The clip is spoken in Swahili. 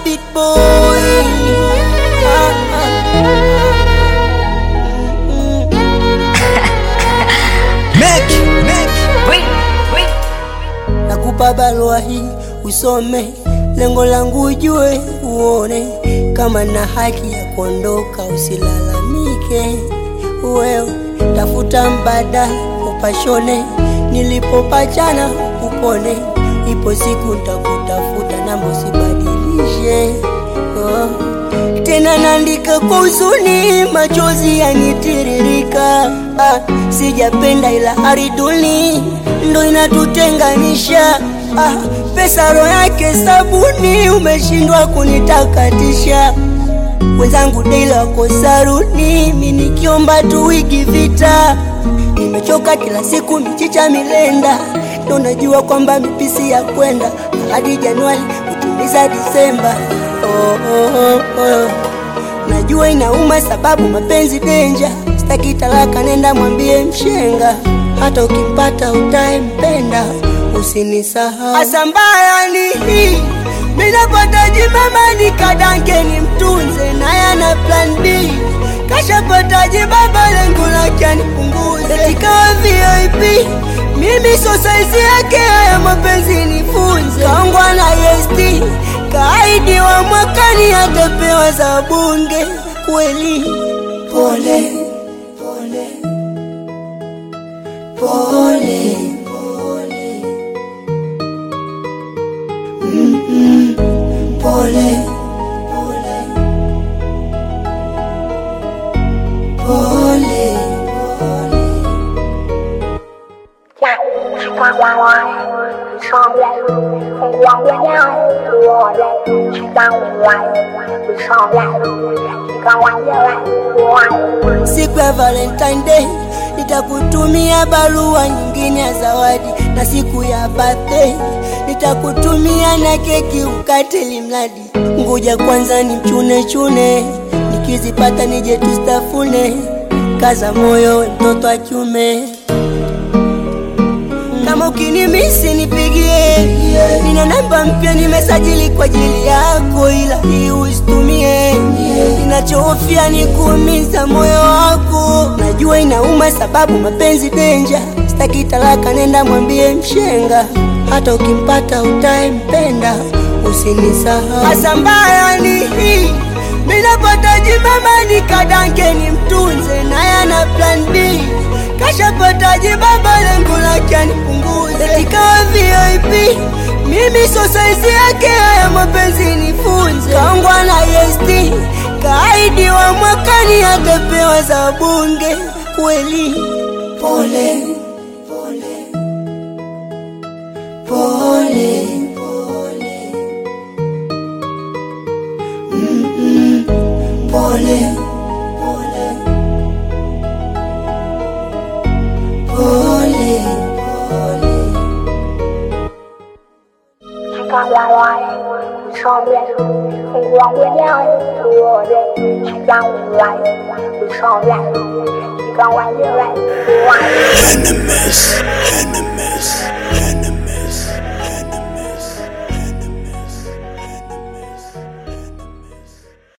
Bit boy. Nakupa barua hii usome, lengo langu ujue uone, kama na haki ya kuondoka usilalamike. Wewe tafuta mbadala upashone, nilipopachana upone, ipo siku nitakutafuta na usibadilishe. Tena naandika kwa huzuni, machozi yanitiririka. Sijapenda ila ariduni ndo inatutenganisha. Pesa roho yake sabuni, umeshindwa kunitakatisha. Wenzangu daily wako saruni, mimi nikiomba tu wiki vita. Nimechoka kila siku michicha milenda, ndo najua kwamba mipisi ya kwenda hadi Januari kutimiza Disemba. Najua inauma sababu mapenzi danger, sitaki talaka nenda mwambie mshenga, hata ukimpata utaempenda usinisahau. Asambaya ni hii, mimi napata jimama nikadange ni mtunze, na yana plan B. Kashapata jibaba lengo lake anipunguze, ikawa VIP. Mimi so size yake, haya mapenzi nifunze. Kaongwa na EST, kaidi wa mwakani atapewa za bunge. Kweli pole pole pole pole pole pole siku ya Valentine Day nitakutumia barua nyingine ya zawadi, na siku ya birthday nitakutumia na keki ukate limradi. Ngoja kwanza nimchune chune, nikizipata nije tustafune. Kaza moyo mtoto wa kiume, kama ukinimisi nipigie. Nina namba mpya nimesajili kwa ajili yako, ila hii usitumie. Ninachofia ni kuumiza moyo wako, najua inauma sababu mapenzi danger, sitaki talaka nenda mwambie mshenga, hata ukimpata utaempenda usinisahau. Asambaya ni hii, mimi napata jimama nikadange ni mtunze, na yana plan B. Kashapata jibaba lengo lake anipunguze, ikawa VIP. Mimi so size yake, haya mapenzi nifunze. Kaongwa na EST, kaidi wa mwakani atapewa za bunge. Kweli pole pole pole pole pole pole pole. Venomous.